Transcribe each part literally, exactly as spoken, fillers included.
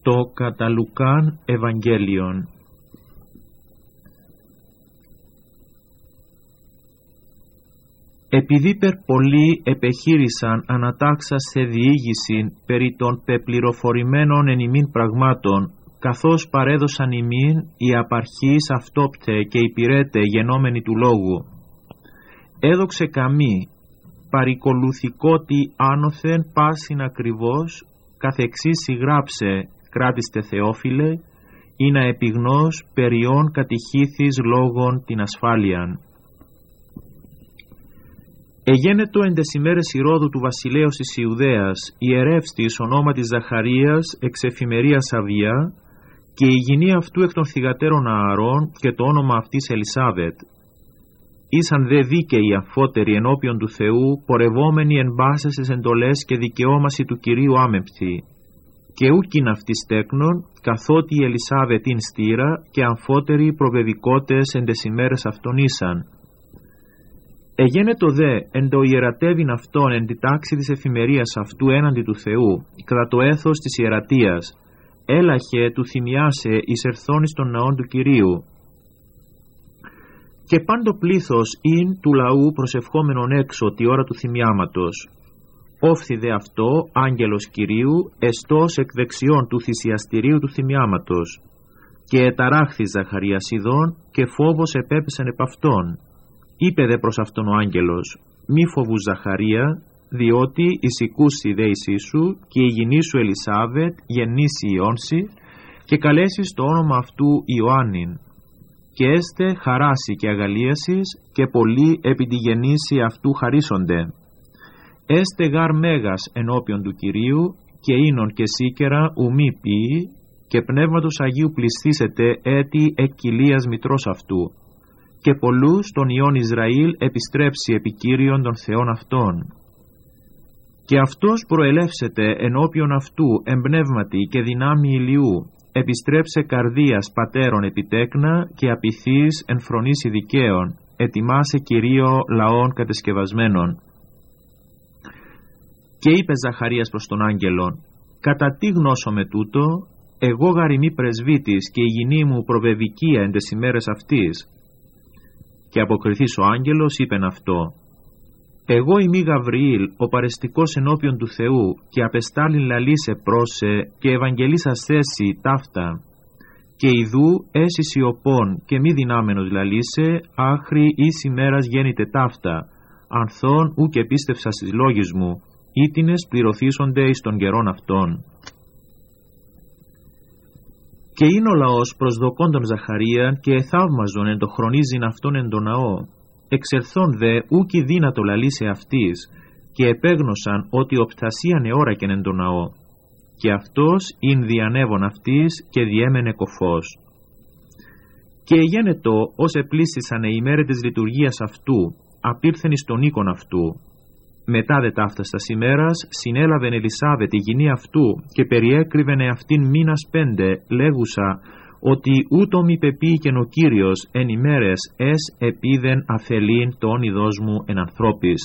Το κατά Λουκάν Ευαγγέλιον. Επειδή περ πολλοί επεχείρησαν ανατάξας σε διήγηση περί των πεπληροφορημένων εν ημίν πραγμάτων, καθώς παρέδωσαν ημίν οι απαρχείς αυτόπτε και υπηρέτε γενόμενοι του λόγου, έδοξε καμή παρικολουθικότι άνωθεν πάσιν ακριβώς, καθ' εξής συγγράψε, κράτιστε Θεόφιλε, ή να επιγνώς περιών κατηχήθης λόγων την ασφάλειαν. Εγένετο εν τες ημέρες Ηρώδου του βασιλέως της Ιουδαίας, ιερεύστης ονόματις Ζαχαρίας εξ εφημερίας Αβιά, και η γυνή αυτού εκ των θυγατέρων Ααρών και το όνομα αυτής Ελισάβετ. Ήσαν δε δίκαιοι αφότεροι ενώπιον του Θεού, πορευόμενοι εν πάσες τις εντολές και δικαιώμαση του Κυρίου άμεμπτη. Και ούκιν αυτής τέκνον, καθότι η Ελισάβετ ειν στήρα, και αμφότεροι προβεβικότες εν τες ημέρες αυτών ήσαν. Εγένετο δε εν το ιερατεύειν αυτόν εν τη τάξη της εφημερίας αυτού έναντι του Θεού, κατά το έθος της ιερατείας, έλαχε του θυμιάσε εις ερθών εις των ναών του Κυρίου. Και πάντο πλήθος ειν του λαού προσευχόμενον έξω τη ώρα του θυμιάματος. Όφθη δε αυτό άγγελος Κυρίου εστός εκ δεξιών του θυσιαστηρίου του θυμιάματος. Και εταράχθη Ζαχαρίας ειδών και φόβος επέπεσεν επ' αυτόν. Είπε δε προς αυτόν ο άγγελος, μη φοβούς Ζαχαρία, διότι εισηκούσι δε εισί σου και η γυνή σου Ελισάβετ γεννήσει Υιόνση και καλέσεις το όνομα αυτού Ιωάννην. Και έστε χαράσει και αγαλίασης και πολλοί επί τη γεννήση αυτού χαρίσονται. Έστε γάρ μέγας ενώπιον του Κυρίου και ίνον και σίκερα ουμή ποιή και πνεύματος Αγίου πληστήσετε έτη εκ κοιλίας μητρός αυτού. Και πολλούς τον Υιόν Ισραήλ επιστρέψει επί Κύριον των Θεών αυτών. Και αυτός προελεύσεται ενώπιον αυτού εμπνεύματι και δυνάμει ηλιού, επιστρέψε καρδίας πατέρων επιτέκνα και απειθείς εν φρονήσει δικαίων, ετοιμάσε Κυρίω λαών κατεσκευασμένων. Και είπε Ζαχαρίας προς τον άγγελον, κατά τι γνώσω με τούτο, εγώ γαριμί πρεσβύτης και η γυνή μου προβεβικία εν τες ημέρες αυτής. Και αποκριθείς ο άγγελος είπεν αυτό, εγώ ημί Γαβριήλ, ο παρεστικός ενώπιον του Θεού, και απεστάλην λαλίσε πρόσε και ευαγγελίσας θέση ταύτα. Και ιδού έσυ σιωπών και μη δυνάμενος λαλίσε, άχρη εις ημέρας γέννηται ταύτα, ανθών ου και πίστευσας εις λόγης μου, ήτινες πληρωθήσονται εις των καιρών αυτών. Και είναι ο λαός προσδοκών τον Ζαχαρίαν και εθαύμαζον εν το χρονίζειν αυτόν εν το ναό. Εξερθών δε ούκη δύνατο λαλίσε αυτής, και επέγνωσαν ότι οπτασίαν εώρακεν εν το ναό. Και αυτός ειν διανεύων αυτής και διέμενε κοφός. Και εγένετο ως επλήστησαν οι ημέρες της λειτουργίας αυτού, απήρθεν εις τον οίκον αυτού. Μετά δε ταύταστας ημέρας συνέλαβεν Ελισάβετ η γυνή αυτού και περιέκρυβεν αυτήν μήνας πέντε, λέγουσα ότι ούτω μη πεποίηκεν ο Κύριος εν ημέρες εσ επίδεν αφελήν το όνειδός μου εν ανθρώπης.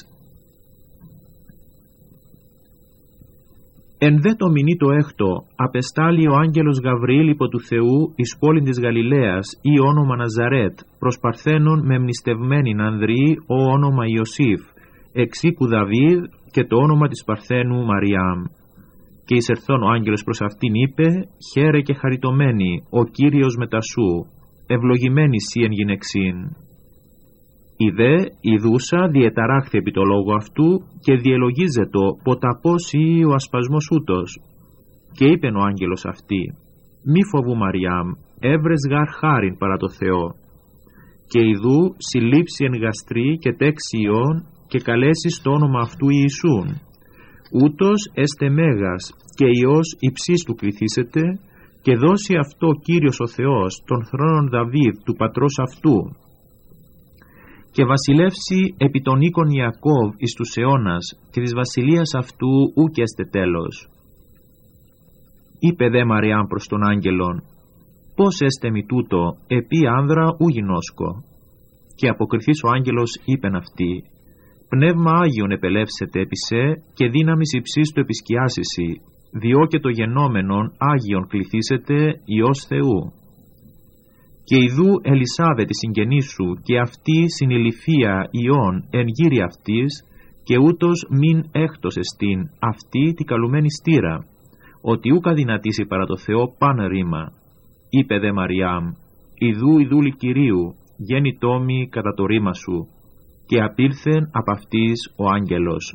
Εν δε το μηνύ το έκτο απεστάλλει ο άγγελος Γαβριήλ υπό του Θεού εις πόλην της Γαλιλαίας ή όνομα Ναζαρέτ, προς παρθένων με μνηστευμένην ανδρή ο όνομα Ιωσήφ, εξοίκου Δαβίδ και το όνομα της παρθένου Μαριάμ. Και εισερθών ο άγγελος προς αυτήν είπε, χαίρε και χαριτωμένη, ο Κύριος μετά σου, ευλογημένη σύ εν γυναιξήν. Η δε, η δούσα, διεταράχθη επί το λόγο αυτού και διελογίζετο ποταπός ή ο ασπασμός ούτος. Και είπεν ο άγγελος αυτή, μη φοβού Μαριάμ, έβρες γαρ χάριν παρά το Θεό. Και ιδού συλλήψει εν γαστρή και τέξει ιών και καλέσεις το όνομα αυτού Ιησούν. Ούτως έστε μέγας και Υιός υψής του κληθήσετε και δώσει αυτό Κύριος ο Θεός των θρόνων Δαβίδ του πατρός αυτού και βασιλεύσει επί των οίκων Ιακώβ εις τους αιώνας και της βασιλείας αυτού ούκ έστε τέλος. Είπε δε Μαριάμ προς τον άγγελον, πώς έστε μη τούτο επί άνδρα ου γινώσκω. Και αποκριθείς ο άγγελος είπεν αυτή, Πνεύμα Άγιον επελεύσετε επί σε και δύναμις υψής του επισκιάσισι, διό και το γενόμενον Άγιον κληθήσετε Υιός Θεού. Και ιδού Ελισάβετ η συγγενή σου, και αυτή συνηλυφία Υιών εν γύρι αυτής, και ούτως μην έκτος εστίν αυτή τη καλουμένη στήρα, ότι ούκ αδυνατήσει παρά το Θεό παν ρήμα. Είπε δε Μαριάμ, ιδού η δούλη Κυρίου, γέννητό μη κατά το ρήμα σου, και απήλθεν απ' αυτής ο άγγελος.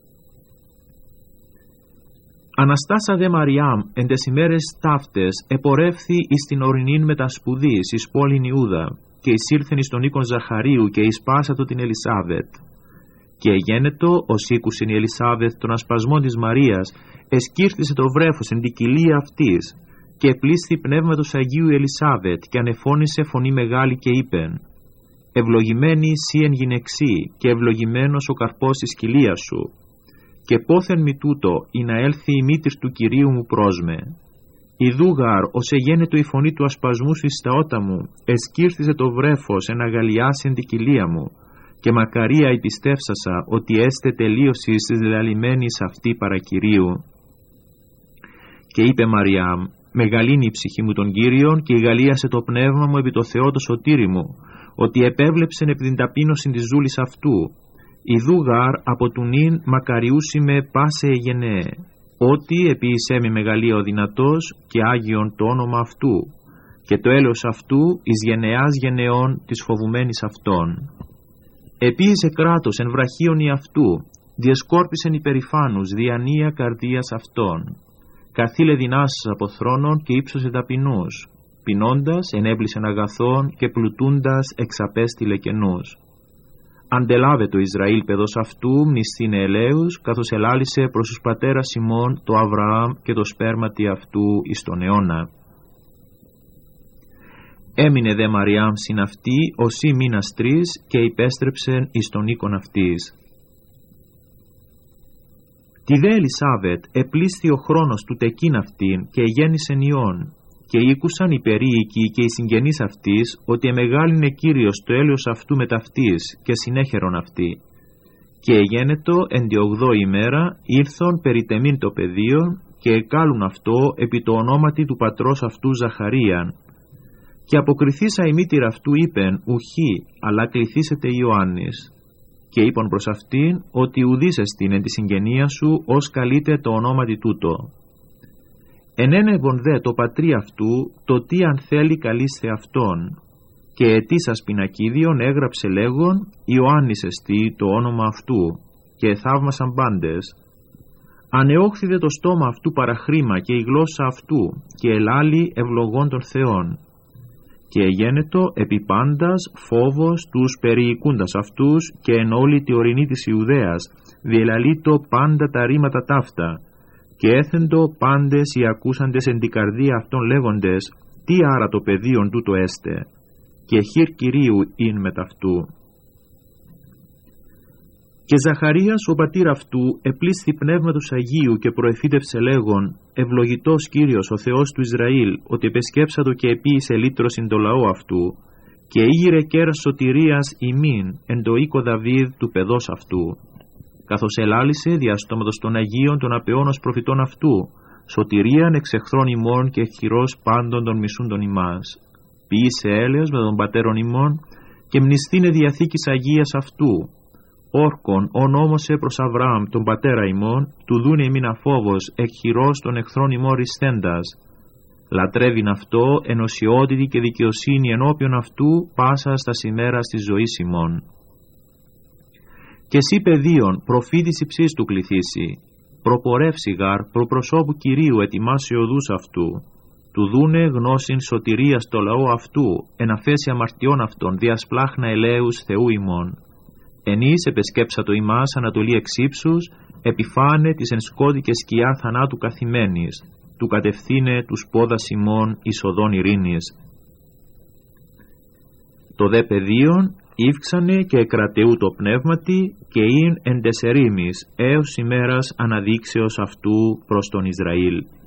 Αναστάσα δε Μαριάμ εν τες ημέρες ταύτες επορεύθη εις την ορεινήν μετασπουδής εις πόλην Ιούδα, και εισήλθεν εις τον οίκον Ζαχαρίου και εις πάσατο την Ελισάβετ. Και εγένετο ως ήκουσιν η Ελισάβετ των ασπασμών της Μαρίας, εσκύρθησε το βρέφος εν την κοιλία αυτής, και πλήσθη πνεύματος Αγίου η Ελισάβετ, και ανεφώνησε φωνή μεγάλη και είπεν, «Ευλογημένη σύ εν γυναιξή, και ευλογημένος ο καρπός της κοιλίας σου. Και πόθεν μη τούτο, ή να έλθει η μήτηρ του Κυρίου μου πρόσμε. Ιδού γαρ, ως εγένετο η φωνή του ασπασμού σου εις τα ότα μου, εσκύρθησε το βρέφος εν αγαλιάσει εν την κοιλία μου, και μακαρία υπιστεύσασα ότι έστε τελείωση της λαλημένης αυτή παρακυρίου». Και είπε Μαριάμ, «Μεγαλύνει η ψυχή μου τον Κύριον, και ηγαλίασε το πνεύμα μου επί το Θεό το σωτήρι μου, ότι επέβλεψεν επί την ταπείνωση της ζούλης αυτού. Ιδού γαρ από του νυν μακαριούσι με πάσε εγενέ, ότι επίησέ με μεγαλεία ο δυνατός και Άγιον το όνομα αυτού, και το έλεος αυτού εις γενεάς γενεών της φοβουμένης αυτών. Επίησε κράτος εν βραχίων η αυτού, διεσκόρπισεν υπερηφάνους διανία καρδίας αυτών. Καθήλε δυνάσεις από θρόνων και ύψωσε ταπεινούς, πεινώντας ενέπλησεν αγαθών και πλουτούντας εξαπέστειλε κενούς. Αντελάβε το Ισραήλ παιδός αυτού μνηστήνε ελέους, καθώς ελάλησε προς τους πατέρας ημών το Αβραάμ και το σπέρματι αυτού εις τον αιώνα. Έμεινε δε Μαριάμ συν αυτή οσί μήνας τρεις, και υπέστρεψεν εις τον οίκον αυτής. Τη δε Ελισάβετ επλήσθη ο χρόνος του τεκίν αυτήν, και γέννησεν Υιόν, και ήκουσαν οι περίοικοι και οι συγγενείς αυτής, ότι εμεγάλυνε Κύριος το έλεος αυτού με ταυτής, και συνέχερον αυτή. Και εγένετο εν τη ογδόη ημέρα ήρθον περιτεμήν το πεδίο, και εκάλουν αυτό επί το ονόματι του πατρός αυτού Ζαχαρίαν. Και αποκριθήσα η μήτηρα αυτού είπεν, ουχή, αλλά κληθήσετε Ιωάννης. Και είπαν προς αυτήν, ότι ουδήσεστην εν τη συγγενεία σου, ως καλείται το ονόματι τούτο. Ενένευον δε το πατρί αυτού, το τι αν θέλει καλείστε αυτόν. Και ετήσας πινακίδιον έγραψε λέγον, Ιωάννης εστί το όνομα αυτού, και θαύμασαν πάντες. Ανεόχθηδε το στόμα αυτού παραχρήμα και η γλώσσα αυτού, και ελάλη ευλογών των Θεών. Και εγένετο επί πάντας φόβος τους περιοικούντας αυτούς, και εν όλη τη ορεινή της Ιουδαίας, διελαλείτο πάντα τα ρήματα ταύτα. Και έθεντο πάντες οι ακούσαντες εν την καρδία αυτών λέγοντες, τι άρα το παιδίον τούτο έστε, και χειρ Κυρίου ειν μετ' αυτού. Και Ζαχαρίας ο πατήρ αυτού επλήσθη πνεύματος Αγίου και προεφήτευσε λέγον, ευλογητός Κύριος ο Θεός του Ισραήλ, ότι επεσκέψατο και επίησε λύτρωσιν το λαό αυτού, και ήγηρε κέρας σωτηρίας ημίν εν το οίκο Δαβίδ του παιδός αυτού. Καθώς ελάλησε διαστόματος των Αγίων των απεώνος προφητών αυτού, σωτηρίαν εξ εχθρών ημών και χειρός πάντων των μισούντων ημάς. Ποιήσε έλεος με τον πατέρων ημών, και μνηστήνε διαθήκης Αγίας αυτού. Όρκον ονόμωσε προς Αβραάμ τον πατέρα ημών, του δούνε ημίν αφόβος εκ χειρός των εχθρών ημών ρισθέντας. Λατρεύειν αυτό ενωσιότητη και δικαιοσύνη ενώπιον αυτού πάσα στα ημέρας της ζωής ημών. Και εσύ παιδίον προφήτης υψίστου κληθήσει, προπορεύσει γαρ προπροσώπου Κυρίου ετοιμάσει οδούς αυτού, του δούνε γνώσιν σωτηρίας το λαό αυτού, εν αφέση αμαρτιών αυτών διασπλάχνα ελέους Θεού ημών. Ενείς επεσκέψατο ημάς ανατολή εξύψους, επιφάνε της εν σκότη και σκιά θανάτου καθημένης, του κατευθύνε τους πόδας ημών εις οδόν ειρήνης. Το δε παιδίον ήφξανε και εκρατεού το πνεύματι, και ειν εν τεσσερίμις έως ημέρας αναδείξεως αυτού προς τον Ισραήλ.